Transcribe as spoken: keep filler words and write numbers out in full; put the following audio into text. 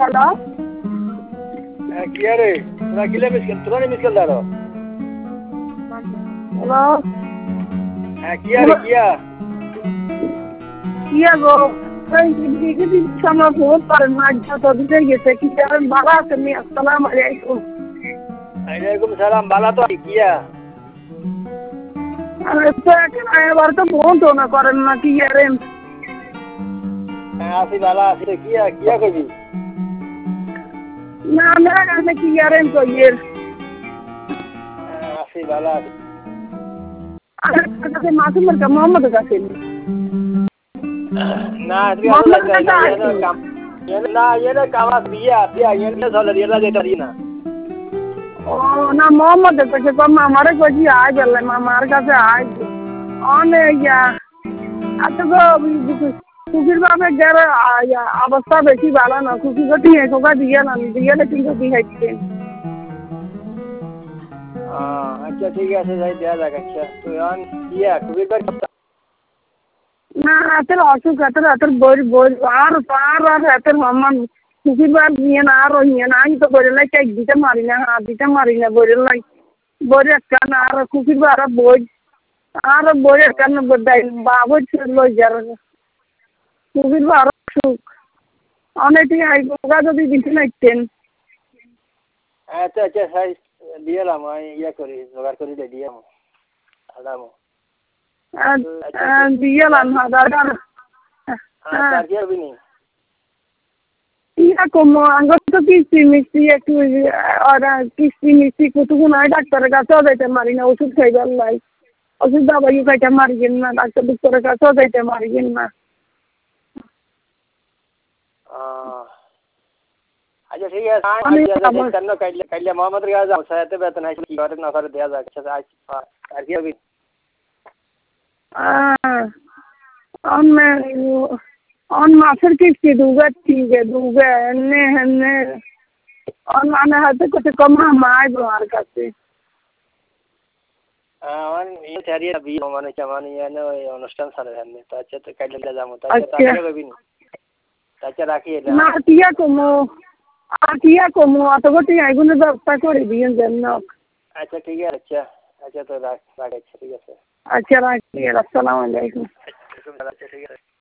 hello হ্যাঁ কি রে তোরা কিলে মিসকেল তোরা মিসকেল দাঁড়ো হ্যালো হ্যাঁ কি রে কিয়া কিয়া গো এই দিকে দিকে সামনে ফোন করেন না যত দিকে গেছে কি করেন ভালো আছেন নি আসসালামু আলাইকুম আলাইকুম সালাম বালা তো কিয়া আরে তো এখন এবার তো ফোন তো না করেন না কি করেন হ্যাঁ আসি বালা আসি কিয়া কিয়া কবি না না আমি কি করেন কইয়ের আসি বালা আসি আরে কাছে মাসুমের কা মোহাম্মদ কাছে না তুই আসলে কাম না এনে কামা বিয়া বিয়া এনে চলে রিলা যেটা দিনা ও না মোহাম্মদ কাছে কম আমারে কইছি আই গেল মামার কাছে আই অনে ইয়া এত গো কুকির বাপে গেলে অবস্থা বেশি ভালো না কুকি গটি কোকা দিয়ে না দিয়ে না কিন্তু দিয়ে হাইতেন আচ্ছা ঠিক আছে যাই দেয়া যাক আচ্ছা তুই অন ইয়া কুকির বাপ না এত অসুখ এত এত বই বই আর আর আর এত মামান কুকির বাপ নিয়ে না আর নিয়ে না আমি তো বলে লাই কেক দিতে মারি না হাত দিতে মারি না বলে লাই বই একটা না আর কুকির বাপ আর বই আর বই একটা না বাবু লই যার কুকির বাপ অসুখ অনেকটি আই কোকা যদি দিতে নাইতেন আচ্ছা আচ্ছা সাই দিয়েলাম আমি ইয়া করি জোগাড় করি দিয়াম আলামো দিয়েলাম হাজার আচ্ছা কি হবে নি ইয়া কম আঙ্গুর তো কিস্তি মিষ্টি একটু ওরা কিস্তি মিষ্টি কতক্ষণ হয় ডাক্তারের কাছেও যাইতে মারি না ওষুধ খাইবার লাই ওষুধ দাবাইও খাইতে মারিয়েন না ডাক্তার ডাক্তারের কাছেও যাইতে মারিয়েন না আচ্ছা ঠিক আছে কেন কাইলে কাইলে মোহাম্মদ রিয়াজ যাও সাথে বেতন আছে কি করে না করে দেয়া যাক আচ্ছা আর কি হবে অন অন মাসের কিস্তি দুগে তিনগে দুগে এনে হেনে অন মানে হাতে কত কম মাই আমার কাছে আমার এই চারিয়া বি মানে কেমন ইয়ানে ওই অনুষ্ঠান সারে হেনে তো আচ্ছা তো কাইলে যাবো তো আচ্ছা তাকে কবি নি আচ্ছা রাখি না টিয়া কমো আর টিয়া কমো অত গটি আইগুলো ব্যবস্থা করে দিয়েন যেন আচ্ছা ঠিক আছে আচ্ছা আচ্ছা তো রাখ রাখ আচ্ছা ঠিক আছে আচ্ছা রাখি আসসালামু আলাইকুম আচ্ছা ঠিক আছে